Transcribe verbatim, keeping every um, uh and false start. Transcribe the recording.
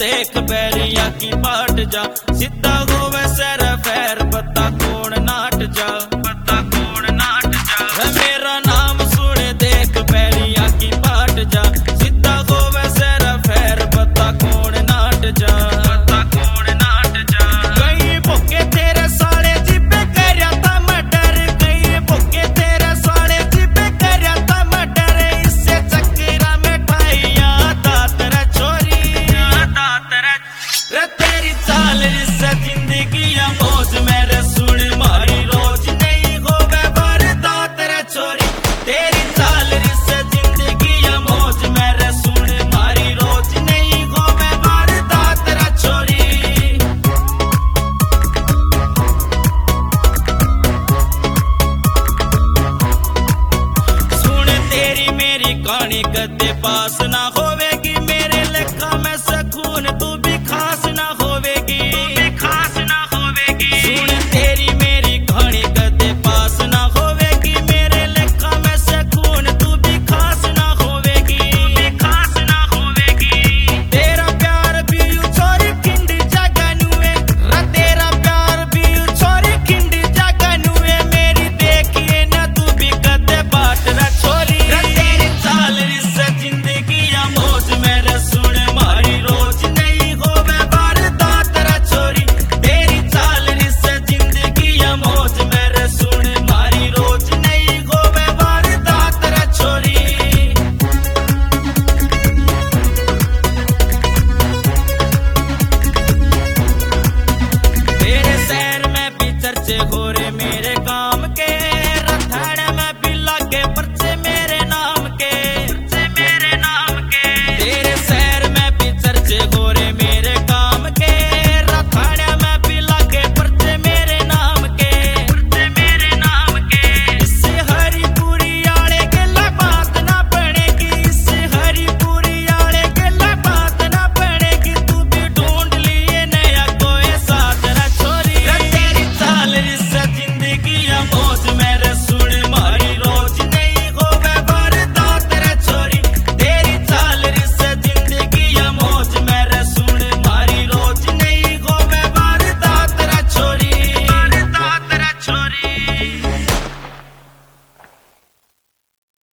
देख बैरिया की बाट जा, सीधा होवे सर फैर पता कौन नाट जा, पता कौन नाट जा। मेरा नाम सुन देख बैरिया की बाट जा, सीधा होवे सर फैर पता कौन नाट जा, पता कौन नाट जा। कई भुके तेरे साले जिबे करया था मैं डर, कई भुके तेरे साले जिबे करया था मैं डर। इससे चक्करा में ठाइया दात रे छोरी, दात रे रे तेरी चाल इससे जिंदगी या मौज मेरे सुन मारी रोज नहीं होवे बर्दात रे छोरी। तेरी चाल इससे जिंदगी या मौज मेरे सुन मारी रोज नहीं होवे बर्दात रे छोरी। सुन तेरी मेरी कहानी कदे पास ना होवेगी, मेरे लेखा में सकून तू भी खास ना होवेगी, खास ना होवेगी। सुन तेरी मेरी कहानी कदे पास ना होवेगी, मेरे लेखा में सकून तू भी खास ना होवेगी, खास ना होवेगी। तेरा प्यार भी छोरी खिंडी जगह नुए, रा तेरा प्यार भी छोरी खिंडी जगह नुए। मेरी देखिए ना तू भी कदे बाट रा छोरी, रा तेरी चाल इससे जिंदगी या मौज मेरे सुन मारी रोज नहीं होवे बर्दात रा छोरी। तेरी चाल इससे जिंदगी या मौज मेरे सुन मारी रोज नहीं होवे बर्दात रा छोरी। तेरे शहर में भी चर्चे हो रे मेरे